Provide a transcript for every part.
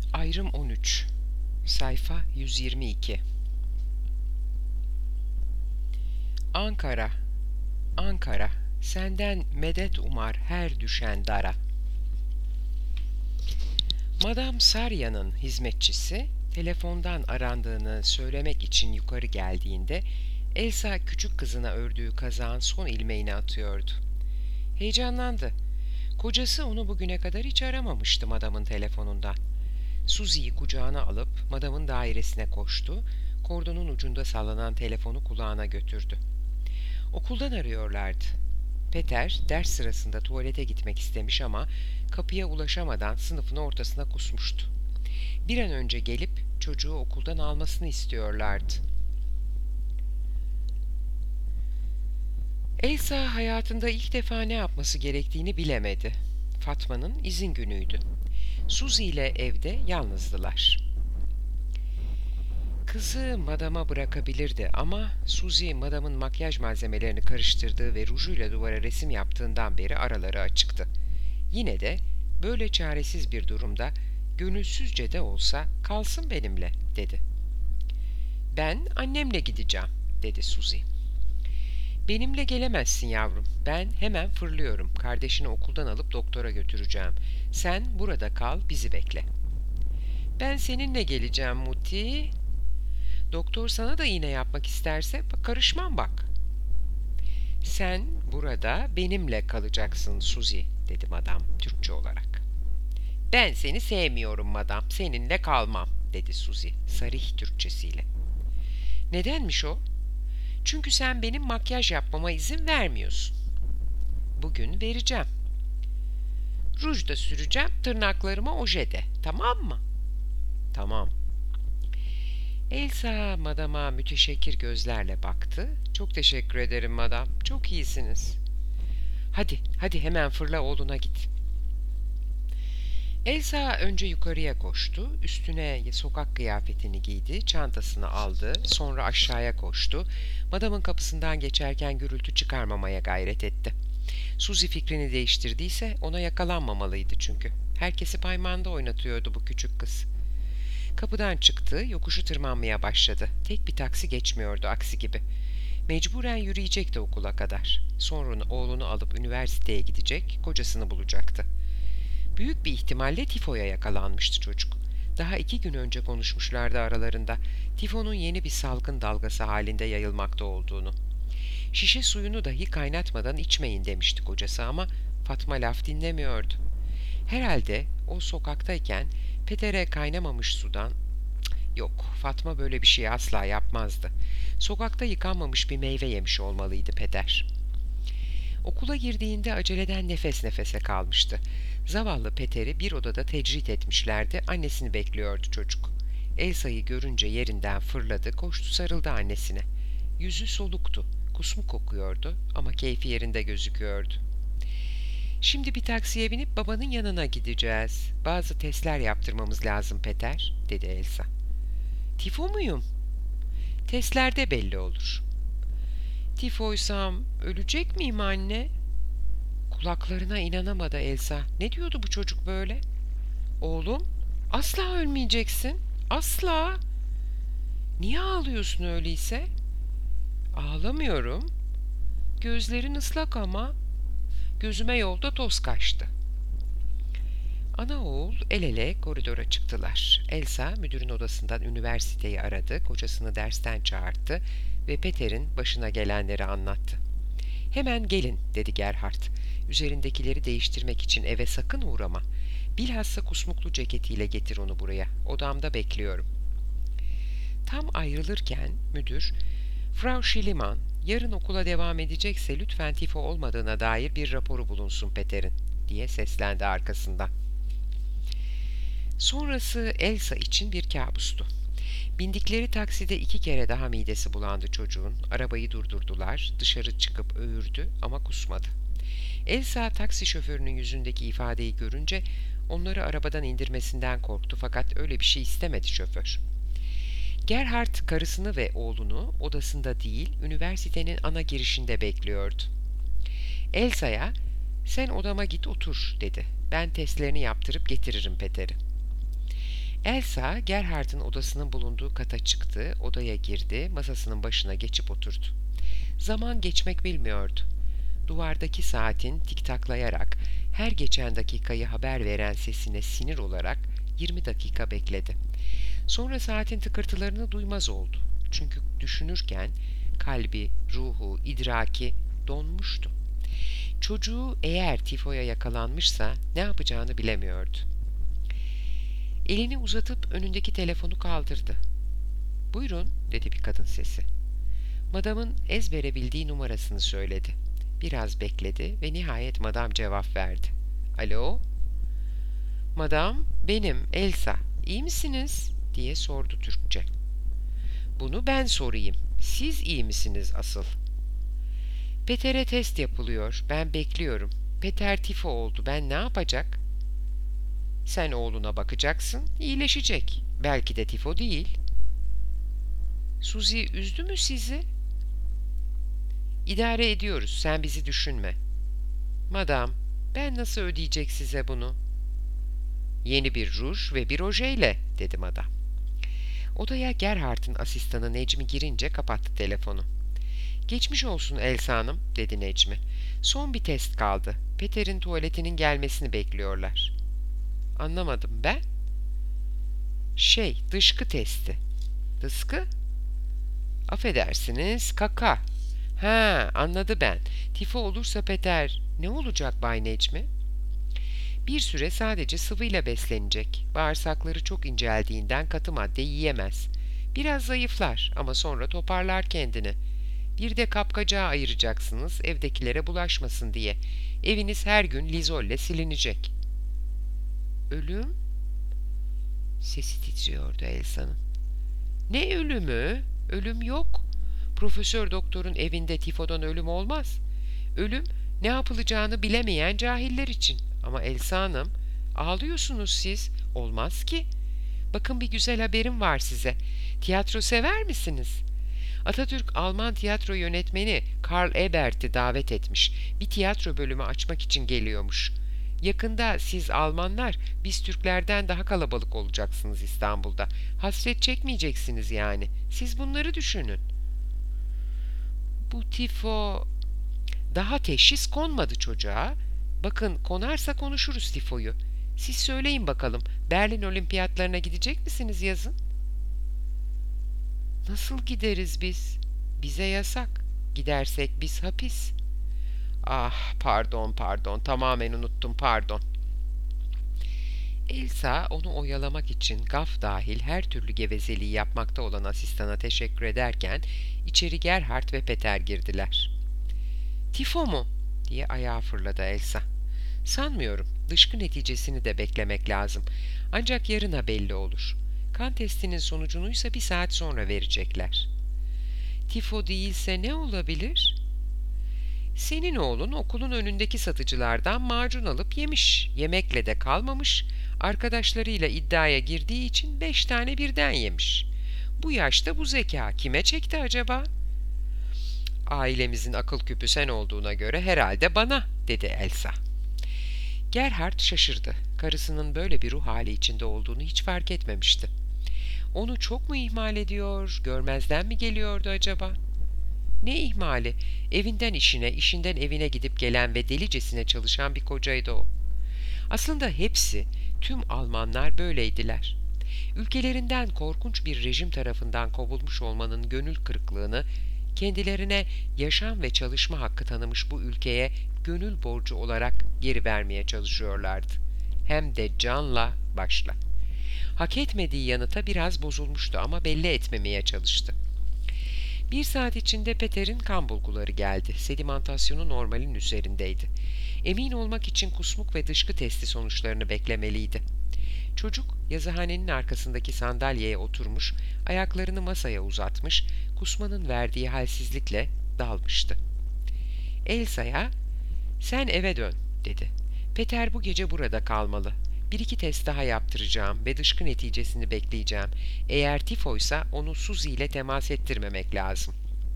Ayrım 13. Sayfa 122. Ankara, Ankara, senden medet umar her düşen dara. Madame Sarya'nın hizmetçisi telefondan arandığını söylemek için yukarı geldiğinde Elsa küçük kızına ördüğü kazağın son ilmeğini atıyordu. Heyecanlandı. Kocası onu bugüne kadar hiç aramamıştı madamın telefonundan. Susie'yi kucağına alıp madamın dairesine koştu, kordonun ucunda sallanan telefonu kulağına götürdü. Okuldan arıyorlardı. Peter ders sırasında tuvalete gitmek istemiş ama kapıya ulaşamadan sınıfın ortasına kusmuştu. Bir an önce gelip çocuğu okuldan almasını istiyorlardı. Elsa hayatında ilk defa ne yapması gerektiğini bilemedi. Fatma'nın izin günüydü. Suzy ile evde yalnızdılar. Kızı madama bırakabilirdi ama Suzy madamın makyaj malzemelerini karıştırdığı ve rujuyla duvara resim yaptığından beri araları açıktı. Yine de böyle çaresiz bir durumda gönülsüzce de olsa kalsın benimle dedi. Ben annemle gideceğim dedi Suzy. Benimle gelemezsin yavrum. Ben hemen fırlıyorum. Kardeşini okuldan alıp doktora götüreceğim. Sen burada kal, bizi bekle. Ben seninle geleceğim Muti. Doktor sana da iğne yapmak isterse karışmam bak. Sen burada benimle kalacaksın Suzy dedi madam Türkçe olarak. Ben seni sevmiyorum madam, seninle kalmam dedi Suzy sarih Türkçesiyle. Nedenmiş o? Çünkü sen benim makyaj yapmama izin vermiyorsun. Bugün vereceğim. Ruj da süreceğim, tırnaklarıma oje de. Tamam mı? Tamam. Elsa madama müteşekkir gözlerle baktı. Çok teşekkür ederim madam. Çok iyisiniz. Hadi hemen fırla oğluna git. Elsa önce yukarıya koştu. Üstüne sokak kıyafetini giydi. Çantasını aldı. Sonra aşağıya koştu. Madamın kapısından geçerken gürültü çıkarmamaya gayret etti. Suzy fikrini değiştirdiyse ona yakalanmamalıydı çünkü. Herkesi paymanda oynatıyordu bu küçük kız. Kapıdan çıktı, yokuşu tırmanmaya başladı. Tek bir taksi geçmiyordu aksi gibi. Mecburen yürüyecekti okula kadar. Sonra oğlunu alıp üniversiteye gidecek, kocasını bulacaktı. Büyük bir ihtimalle tifoya yakalanmıştı çocuk. Daha 2 gün önce konuşmuşlardı aralarında. Tifonun yeni bir salgın dalgası halinde yayılmakta olduğunu. Şişe suyunu dahi kaynatmadan içmeyin demişti kocası ama Fatma laf dinlemiyordu. Herhalde o sokaktayken Peter'e kaynamamış sudan... Yok, Fatma böyle bir şey asla yapmazdı. Sokakta yıkanmamış bir meyve yemiş olmalıydı Peter. Okula girdiğinde aceleden nefes nefese kalmıştı. Zavallı Peter'i bir odada tecrit etmişlerdi, annesini bekliyordu çocuk. Elsa'yı görünce yerinden fırladı, koştu sarıldı annesine. Yüzü soluktu, kusmuk kokuyordu ama keyfi yerinde gözüküyordu. Şimdi bir taksiye binip babanın yanına gideceğiz. Bazı testler yaptırmamız lazım Peter, dedi Elsa. Tifo muyum? Testlerde belli olur. Tifoysam ölecek miyim anne? Kulaklarına inanamadı Elsa. Ne diyordu bu çocuk böyle? Oğlum, asla ölmeyeceksin. Asla. Niye ağlıyorsun öyleyse? Ağlamıyorum. Gözlerin ıslak ama. Gözüme yolda toz kaçtı. Ana oğul el ele koridora çıktılar. Elsa müdürün odasından üniversiteyi aradı, kocasını dersten çağırdı ve Peter'in başına gelenleri anlattı. Hemen gelin dedi Gerhard. Üzerindekileri değiştirmek için eve sakın uğrama. Bilhassa kusmuklu ceketiyle getir onu buraya. Odamda bekliyorum. Tam ayrılırken müdür, Frau Schliemann, yarın okula devam edecekse lütfen tifo olmadığına dair bir raporu bulunsun Peter'in, diye seslendi arkasından. Sonrası Elsa için bir kabustu. Bindikleri takside 2 kere daha midesi bulandı çocuğun. Arabayı durdurdular, dışarı çıkıp öğürdü ama kusmadı. Elsa taksi şoförünün yüzündeki ifadeyi görünce onları arabadan indirmesinden korktu fakat öyle bir şey istemedi şoför. Gerhard karısını ve oğlunu odasında değil, üniversitenin ana girişinde bekliyordu. Elsa'ya, "Sen odama git otur," dedi. "Ben testlerini yaptırıp getiririm Peter'i." Elsa, Gerhard'ın odasının bulunduğu kata çıktı, odaya girdi, masasının başına geçip oturdu. Zaman geçmek bilmiyordu. Duvardaki saatin tiktaklayarak her geçen dakikayı haber veren sesine sinir olarak 20 dakika bekledi. Sonra saatin tıkırtılarını duymaz oldu. Çünkü düşünürken kalbi, ruhu, idraki donmuştu. Çocuğu eğer tifoya yakalanmışsa ne yapacağını bilemiyordu. Elini uzatıp önündeki telefonu kaldırdı. "Buyurun," dedi bir kadın sesi. Madamın ezbere bildiği numarasını söyledi. Biraz bekledi ve nihayet madam cevap verdi. "Alo?" "Madam, benim Elsa. İyi misiniz?" diye sordu Türkçe. "Bunu ben sorayım. Siz iyi misiniz asıl?" "Peter'e test yapılıyor. Ben bekliyorum. Peter tifo oldu. Ben ne yapacak?" "Sen oğluna bakacaksın. İyileşecek. Belki de tifo değil." "Suzi üzdü mü sizi?" "İdare ediyoruz. Sen bizi düşünme." "Madam, ben nasıl ödeyecek size bunu?" "Yeni bir ruj ve bir ojeyle," dedi madam. Odaya Gerhard'ın asistanı Necmi girince kapattı telefonu. "Geçmiş olsun Elsa Hanım," dedi Necmi. "Son bir test kaldı. Peter'in tuvaletinin gelmesini bekliyorlar." "Anlamadım ben." Dışkı testi." "Dışkı?" "Affedersiniz, kaka." "Ha, anladı ben. Tifo olursa Peter ne olacak Bay Necmi?" "Bir süre sadece sıvıyla beslenecek. Bağırsakları çok inceldiğinden katı madde yiyemez. Biraz zayıflar ama sonra toparlar kendini. Bir de kapkacağı ayıracaksınız evdekilere bulaşmasın diye. Eviniz her gün lizolle silinecek." "Ölüm?" Sesi titriyordu Elsa'nın. "Ne ölümü? Ölüm yok. Profesör doktorun evinde tifodan ölüm olmaz. Ölüm ne yapılacağını bilemeyen cahiller için. Ama Elsa Hanım, ağlıyorsunuz siz. Olmaz ki. Bakın bir güzel haberim var size. Tiyatro sever misiniz? Atatürk Alman tiyatro yönetmeni Karl Ebert'i davet etmiş. Bir tiyatro bölümü açmak için geliyormuş. Yakında siz Almanlar biz Türklerden daha kalabalık olacaksınız İstanbul'da. Hasret çekmeyeceksiniz yani. Siz bunları düşünün." "Bu tifo..." "Daha teşhis konmadı çocuğa. Bakın konarsa konuşuruz tifoyu. Siz söyleyin bakalım, Berlin Olimpiyatlarına gidecek misiniz yazın?" "Nasıl gideriz biz? Bize yasak. Gidersek biz hapis." "Ah, pardon, tamamen unuttum, pardon." Elsa onu oyalamak için gaf dahil her türlü gevezeliği yapmakta olan asistana teşekkür ederken içeri Gerhard ve Peter girdiler. "Tifo mu?" diye ayağa fırladı Elsa. "Sanmıyorum. Dışkı neticesini de beklemek lazım. Ancak yarına belli olur. Kan testinin sonucunuysa 1 saat sonra verecekler." "Tifo değilse ne olabilir?" "Senin oğlun okulun önündeki satıcılardan macun alıp yemiş. Yemekle de kalmamış. Arkadaşlarıyla iddiaya girdiği için 5 tane birden yemiş. Bu yaşta bu zeka kime çekti acaba?" "Ailemizin akıl küpü sen olduğuna göre herhalde bana," dedi Elsa. Gerhard şaşırdı. Karısının böyle bir ruh hali içinde olduğunu hiç fark etmemişti. Onu çok mu ihmal ediyor, görmezden mi geliyordu acaba? Ne ihmali? Evinden işine, işinden evine gidip gelen ve delicesine çalışan bir kocaydı o. Aslında hepsi, tüm Almanlar böyleydiler. Ülkelerinden korkunç bir rejim tarafından kovulmuş olmanın gönül kırıklığını, kendilerine yaşam ve çalışma hakkı tanımış bu ülkeye gönül borcu olarak geri vermeye çalışıyorlardı. Hem de canla başla. Hak etmediği yanıta biraz bozulmuştu ama belli etmemeye çalıştı. 1 saat içinde Peter'in kan bulguları geldi. Sedimantasyonu normalin üzerindeydi. Emin olmak için kusmuk ve dışkı testi sonuçlarını beklemeliydi. Çocuk yazıhanenin arkasındaki sandalyeye oturmuş, ayaklarını masaya uzatmış, kusmanın verdiği halsizlikle dalmıştı. Elsa'ya "Sen eve dön," dedi. "Peter bu gece burada kalmalı. 1-2 test daha yaptıracağım ve dışkı neticesini bekleyeceğim. Eğer tifoysa onu Suzi ile temas ettirmemek lazım."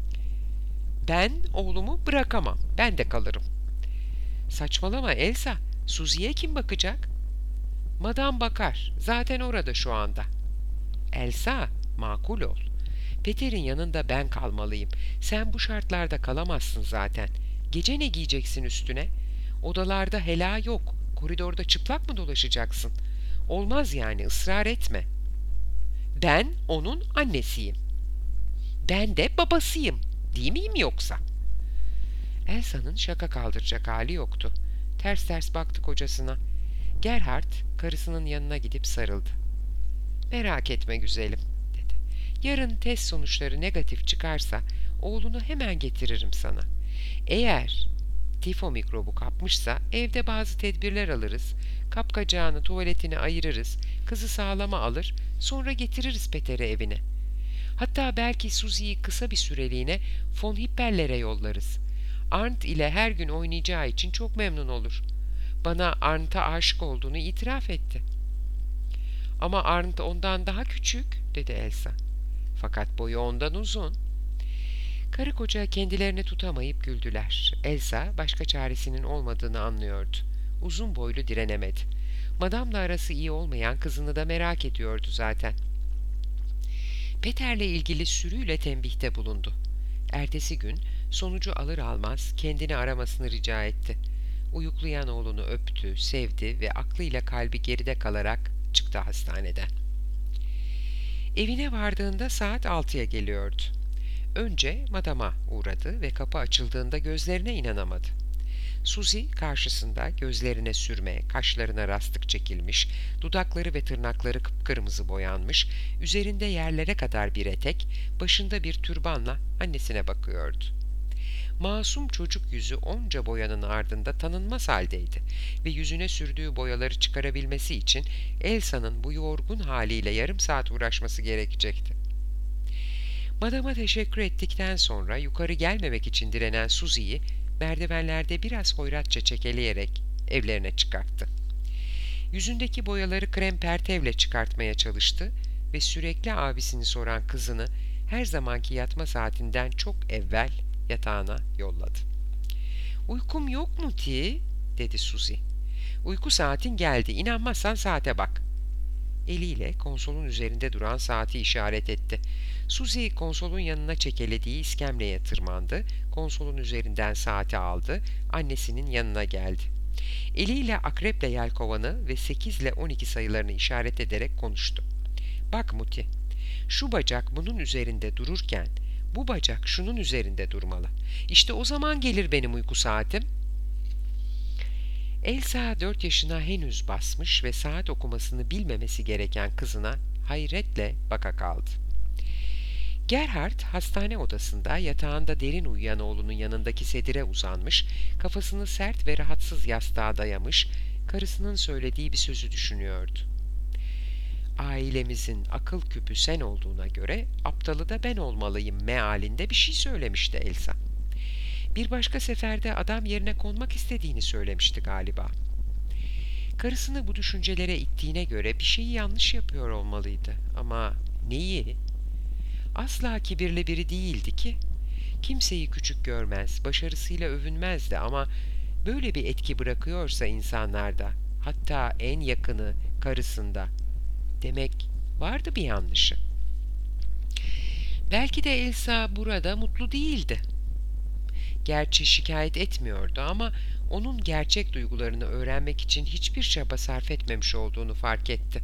"Ben oğlumu bırakamam. Ben de kalırım." "Saçmalama Elsa. Suzi'ye kim bakacak?" Madam bakar. Zaten orada şu anda. Elsa, makul ol. Peter'in yanında ben kalmalıyım. Sen bu şartlarda kalamazsın zaten. Gece ne giyeceksin üstüne? Odalarda hela yok. Koridorda çıplak mı dolaşacaksın? Olmaz yani, ısrar etme. Ben onun annesiyim. Ben de babasıyım. Değil miyim yoksa? Elsa'nın şaka kaldıracak hali yoktu. Ters ters baktı kocasına. Gerhard karısının yanına gidip sarıldı. Merak etme güzelim, dedi. Yarın test sonuçları negatif çıkarsa oğlunu hemen getiririm sana. Eğer tifo mikrobu kapmışsa evde bazı tedbirler alırız. Kapkacağını, tuvaletini ayırırız. Kızı sağlama alır, sonra getiririz Peter'i evine. Hatta belki Susie'yi kısa bir süreliğine von Hippel'lere yollarız. Arndt ile her gün oynayacağı için çok memnun olur. Bana Arndt'a aşık olduğunu itiraf etti. Ama Arndt ondan daha küçük, dedi Elsa. Fakat boyu ondan uzun. Karı koca kendilerini tutamayıp güldüler. Elsa başka çaresinin olmadığını anlıyordu. Uzun boylu direnemedi. Madamla arası iyi olmayan kızını da merak ediyordu zaten. Peter'le ilgili sürüyle tembihte bulundu. Ertesi gün sonucu alır almaz kendini aramasını rica etti. Uyuklayan oğlunu öptü, sevdi ve aklıyla kalbi geride kalarak çıktı hastaneden. Evine vardığında saat 6'ya geliyordu. Önce madama uğradı ve kapı açıldığında gözlerine inanamadı. Suzy karşısında gözlerine sürme, kaşlarına rastık çekilmiş, dudakları ve tırnakları kıpkırmızı boyanmış, üzerinde yerlere kadar bir etek, başında bir türbanla annesine bakıyordu. Masum çocuk yüzü onca boyanın ardında tanınmaz haldeydi ve yüzüne sürdüğü boyaları çıkarabilmesi için Elsa'nın bu yorgun haliyle yarım saat uğraşması gerekecekti. Madama teşekkür ettikten sonra yukarı gelmemek için direnen Suzy'yi merdivenlerde biraz hoyratça çekeleyerek evlerine çıkarttı. Yüzündeki boyaları krem pertevle çıkartmaya çalıştı ve sürekli abisini soran kızını her zamanki yatma saatinden çok evvel yatağına yolladı. "Uykum yok mu Ti?" dedi Suzy. "Uyku saatin geldi. İnanmazsan saate bak." Eliyle konsolun üzerinde duran saati işaret etti. Suzy konsolun yanına çekelediği iskemleye tırmandı, konsolun üzerinden saati aldı, annesinin yanına geldi. Eliyle akreple yelkovanı ve 8 ile 12 sayılarını işaret ederek konuştu. "Bak Muti, şu bacak bunun üzerinde dururken bu bacak şunun üzerinde durmalı. İşte o zaman gelir benim uyku saatim." Elsa 4 yaşına henüz basmış ve saat okumasını bilmemesi gereken kızına hayretle baka kaldı. Gerhard hastane odasında yatağında derin uyuyan oğlunun yanındaki sedire uzanmış, kafasını sert ve rahatsız yastığa dayamış, karısının söylediği bir sözü düşünüyordu. "Ailemizin akıl küpü sen olduğuna göre aptalı da ben olmalıyım" mealinde bir şey söylemişti Elsa. Bir başka seferde adam yerine konmak istediğini söylemişti galiba. Karısını bu düşüncelere ittiğine göre bir şeyi yanlış yapıyor olmalıydı. Ama neyi? Asla kibirli biri değildi ki. Kimseyi küçük görmez, başarısıyla övünmezdi ama böyle bir etki bırakıyorsa insanlarda, hatta en yakını karısında, demek vardı bir yanlışı. Belki de Elsa burada mutlu değildi. Gerçi şikayet etmiyordu ama onun gerçek duygularını öğrenmek için hiçbir çaba sarf etmemiş olduğunu fark etti.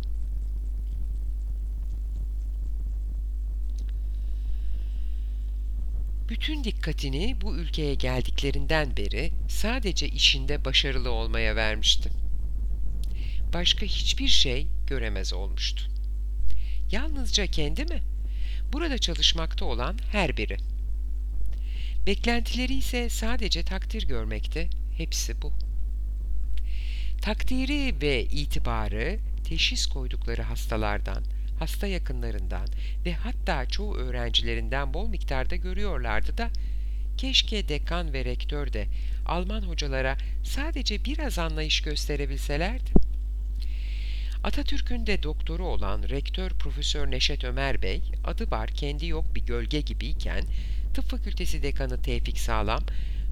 Bütün dikkatini bu ülkeye geldiklerinden beri sadece işinde başarılı olmaya vermişti. Başka hiçbir şey göremez olmuştu. Yalnızca kendi mi? Burada çalışmakta olan her biri. Beklentileri ise sadece takdir görmekte, hepsi bu. Takdiri ve itibarı teşhis koydukları hastalardan, hasta yakınlarından ve hatta çoğu öğrencilerinden bol miktarda görüyorlardı da keşke dekan ve rektör de Alman hocalara sadece biraz anlayış gösterebilselerdi. Atatürk'ün de doktoru olan rektör Profesör Neşet Ömer Bey, adı var kendi yok bir gölge gibiyken, Tıp Fakültesi Dekanı Tevfik Sağlam,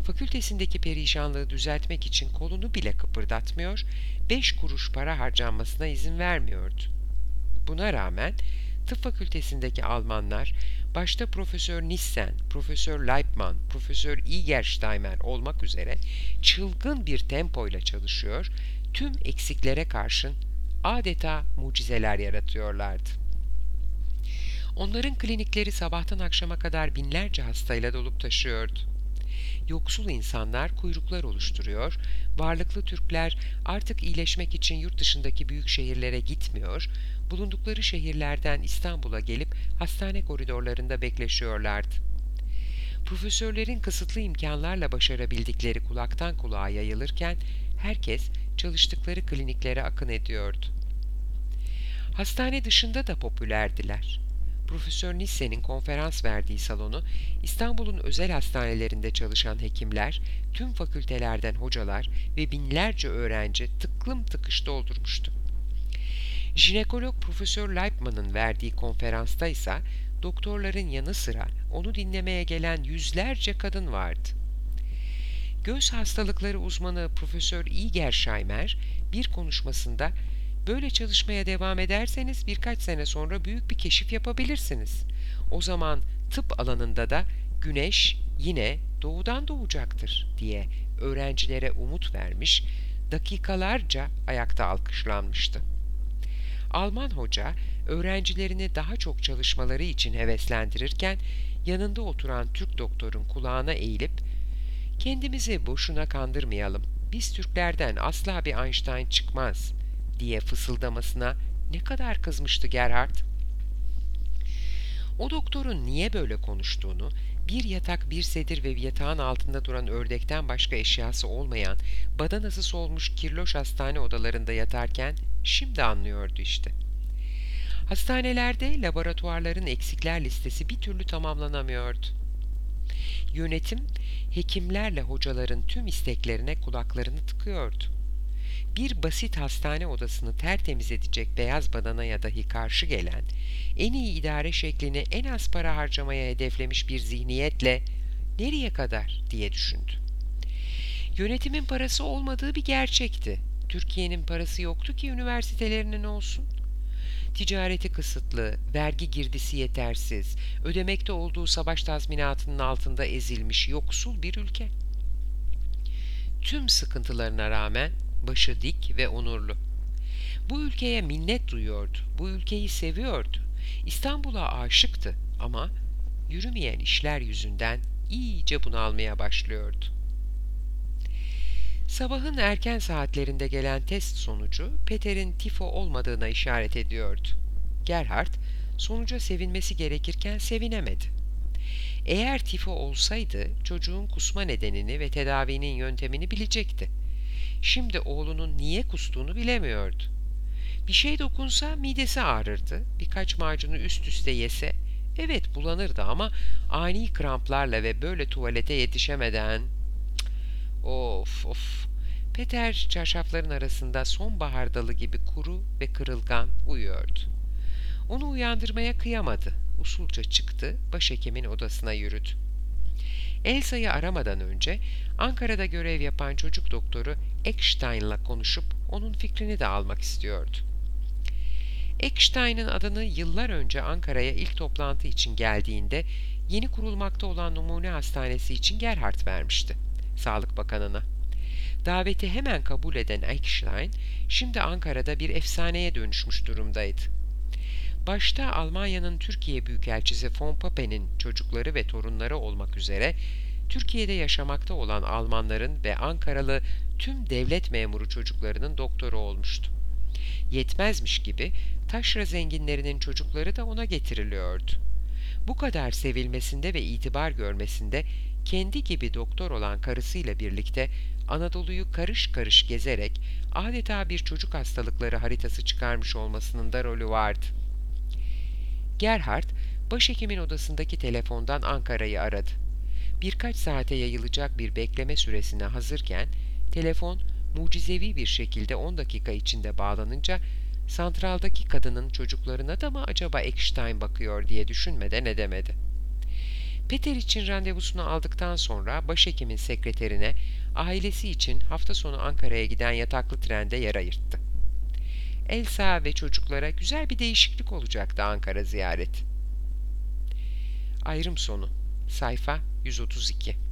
Fakültesindeki perişanlığı düzeltmek için kolunu bile kıpırdatmıyor, 5 kuruş para harcanmasına izin vermiyordu. Buna rağmen tıp fakültesindeki Almanlar, başta Profesör Nissen, Profesör Leibmann, Profesör Igersteimer olmak üzere çılgın bir tempoyla çalışıyor, tüm eksiklere karşın adeta mucizeler yaratıyorlardı. Onların klinikleri sabahtan akşama kadar binlerce hastayla dolup taşıyordu. Yoksul insanlar kuyruklar oluşturuyor, varlıklı Türkler artık iyileşmek için yurt dışındaki büyük şehirlere gitmiyor, bulundukları şehirlerden İstanbul'a gelip hastane koridorlarında bekleşiyorlardı. Profesörlerin kısıtlı imkanlarla başarabildikleri kulaktan kulağa yayılırken herkes çalıştıkları kliniklere akın ediyordu. Hastane dışında da popülerdiler. Profesör Nissen'in konferans verdiği salonu İstanbul'un özel hastanelerinde çalışan hekimler, tüm fakültelerden hocalar ve binlerce öğrenci tıklım tıkış doldurmuştu. Jinekolog Profesör Leibmann'ın verdiği konferansta ise doktorların yanı sıra onu dinlemeye gelen yüzlerce kadın vardı. Göz hastalıkları uzmanı Profesör Igersheimer bir konuşmasında "Böyle çalışmaya devam ederseniz birkaç sene sonra büyük bir keşif yapabilirsiniz. O zaman tıp alanında da güneş yine doğudan doğacaktır" diye öğrencilere umut vermiş, dakikalarca ayakta alkışlanmıştı. Alman hoca öğrencilerini daha çok çalışmaları için heveslendirirken yanında oturan Türk doktorun kulağına eğilip "Kendimizi boşuna kandırmayalım. Biz Türklerden asla bir Einstein çıkmaz" diye fısıldamasına ne kadar kızmıştı Gerhard. O doktorun niye böyle konuştuğunu, bir yatak, bir sedir ve yatağın altında duran ördekten başka eşyası olmayan, badanası solmuş kirloş hastane odalarında yatarken şimdi anlıyordu işte. Hastanelerde laboratuvarların eksikler listesi bir türlü tamamlanamıyordu. Yönetim, hekimlerle hocaların tüm isteklerine kulaklarını tıkıyordu. Bir basit hastane odasını tertemiz edecek beyaz badanaya dahi karşı gelen, en iyi idare şeklini en az para harcamaya hedeflemiş bir zihniyetle "Nereye kadar?" diye düşündü. Yönetimin parası olmadığı bir gerçekti. Türkiye'nin parası yoktu ki üniversitelerinin olsun. Ticareti kısıtlı, vergi girdisi yetersiz, ödemekte olduğu savaş tazminatının altında ezilmiş yoksul bir ülke. Tüm sıkıntılarına rağmen başı dik ve onurlu. Bu ülkeye minnet duyuyordu, bu ülkeyi seviyordu. İstanbul'a aşıktı ama yürümeyen işler yüzünden iyice bunalmaya başlıyordu. Sabahın erken saatlerinde gelen test sonucu Peter'in tifo olmadığına işaret ediyordu. Gerhard sonuca sevinmesi gerekirken sevinemedi. Eğer tifo olsaydı çocuğun kusma nedenini ve tedavinin yöntemini bilecekti. Şimdi oğlunun niye kustuğunu bilemiyordu. Bir şey dokunsa midesi ağrırdı, birkaç macunu üst üste yese evet bulanırdı ama ani kramplarla ve böyle tuvalete yetişemeden... Of of! Peter çarşafların arasında sonbahar dalı gibi kuru ve kırılgan uyuyordu. Onu uyandırmaya kıyamadı. Usulca çıktı, başhekimin odasına yürüdü. Elsa'yı aramadan önce Ankara'da görev yapan çocuk doktoru Eckstein'la konuşup onun fikrini de almak istiyordu. Eckstein'ın adını yıllar önce Ankara'ya ilk toplantı için geldiğinde yeni kurulmakta olan numune hastanesi için Gerhard vermişti, Sağlık Bakanı'na. Daveti hemen kabul eden Eckstein, şimdi Ankara'da bir efsaneye dönüşmüş durumdaydı. Başta Almanya'nın Türkiye Büyükelçisi von Papen'in çocukları ve torunları olmak üzere Türkiye'de yaşamakta olan Almanların ve Ankaralı tüm devlet memuru çocuklarının doktoru olmuştu. Yetmezmiş gibi taşra zenginlerinin çocukları da ona getiriliyordu. Bu kadar sevilmesinde ve itibar görmesinde kendi gibi doktor olan karısıyla birlikte Anadolu'yu karış karış gezerek adeta bir çocuk hastalıkları haritası çıkarmış olmasının da rolü vardı. Gerhard, başhekimin odasındaki telefondan Ankara'yı aradı. Birkaç saate yayılacak bir bekleme süresine hazırken, telefon mucizevi bir şekilde 10 dakika içinde bağlanınca, santraldaki kadının çocuklarına da mı acaba Eckstein bakıyor diye düşünmeden edemedi. Peter için randevusunu aldıktan sonra başhekimin sekreterine ailesi için hafta sonu Ankara'ya giden yataklı trende yer ayırttı. Elsa ve çocuklara güzel bir değişiklik olacaktı Ankara ziyareti. Ayrım sonu. Sayfa 132.